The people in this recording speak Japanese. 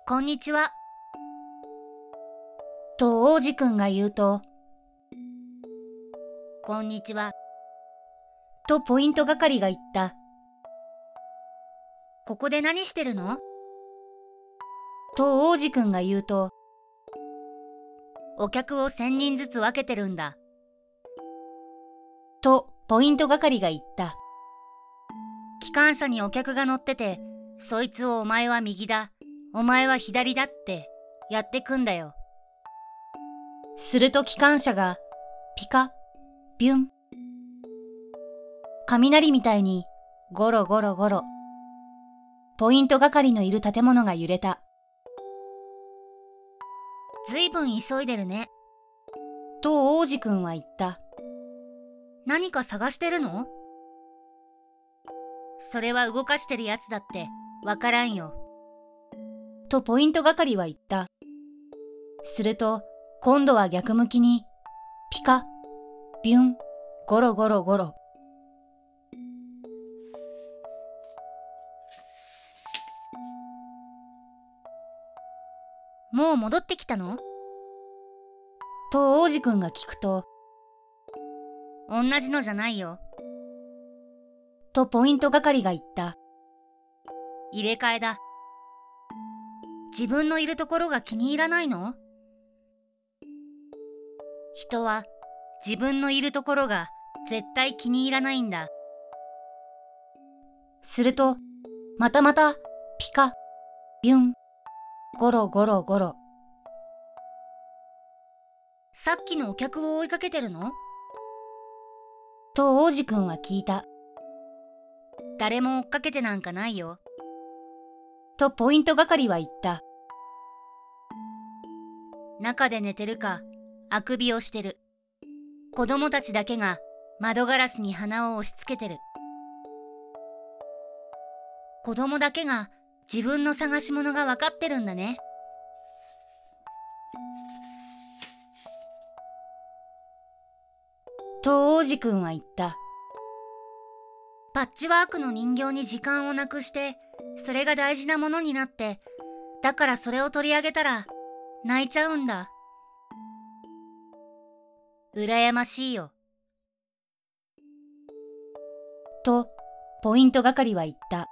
こんにちは。 と王子くんが言うと、 こんにちは。 とポイント係が言った。 ここで何してるの？ と王子くんが言うと、 お客を1000人ずつ分けてるんだ。 とポイント係が言った。 機関車にお客が乗ってて、そいつをお前は右だ、お前は左だってやってくんだよ。 すると機関車がピカ、ビュン。雷みたいにゴロゴロゴロ。ポイント係のいる建物が揺れた。 ずいぶん急いでるね。 と王子くんは言った。 何か探してるの？それは動かしてるやつだってわからんよ。 とポイント係は言った。すると今度は逆向きにピカ、ビュン、ゴロゴロゴロ。 もう戻ってきたの？ と王子くんが聞くと、 同じのじゃないよ。 とポイント係が言った。 入れ替えだ。自分のいるところが気に入らないの？人は自分のいるところが絶対気に入らないんだ。 すると、またピカ、ビュン、ゴロゴロゴロ。 さっきのお客を追いかけてるの？ と王子くんは聞いた。 誰も追っかけてなんかないよ。 とポイント係は言った。 中で寝てるか、あくびをしてる。子供たちだけが窓ガラスに鼻を押し付けてる。子供だけが自分の探し物が分かってるんだね。 と王子くんは言った。 パッチワークの人形に時間をなくして、それが大事なものになって、だからそれを取り上げたら泣いちゃうんだ。羨ましいよ。 とポイント係は言った。